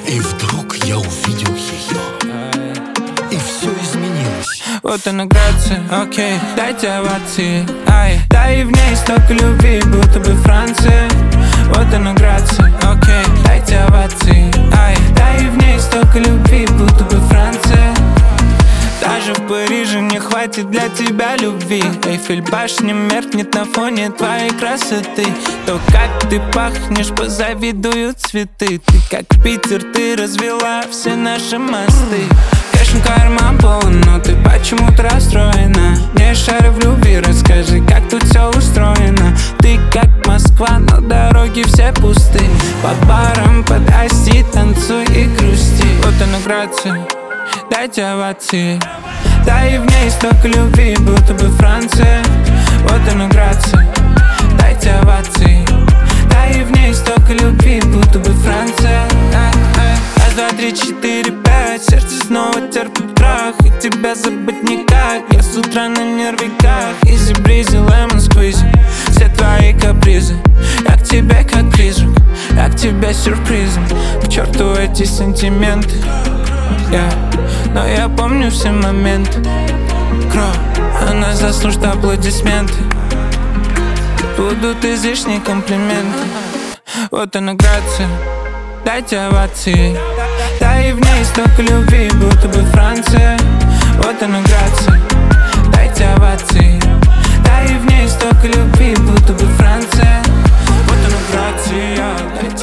И вдруг я увидел ее, и все изменилось. Вот она грация, окей, дайте овации, ай. Да и в ней столько любви, будто бы Франция. Вот она грация, окей, дайте овации, ай. Да и в ней столько любви, будто бы Франция. Даже в Париже не хватит для тебя любви. Эйфель башня меркнет на фоне твоей красоты. То, как ты пахнешь, позавидуют цветы. Ты как Питер, ты развела все наши мосты. Кэшн карман полон, но ты почему-то расстроена. Не шарю в любви, расскажи, как тут все устроено. Ты как Москва, но дороги все пусты. Под баром, под асти, танцуй и грусти. Вот она грация, дайте овации. Да и в ней столько любви, будто бы Франция. Вот она грация, дайте овации. Да и в ней столько любви, будто бы Франция. Раз, два, три, четыре, пять. Сердце снова терпит крах, и тебя забыть никак. Я с утра на нервиках. Изи бризи, лемон сквизи. Все твои капризы. Я к тебе как призрак, я к тебе сюрпризом. К черту эти сантименты, но я помню все моменты. Кровь, она заслужит аплодисменты. Будут излишние комплименты. Вот она грация, дайте овации. Да и в ней столько любви, будто бы Франция. Вот она грация, дайте овации. Да и в ней столько любви, будто бы Франция. Вот она грация,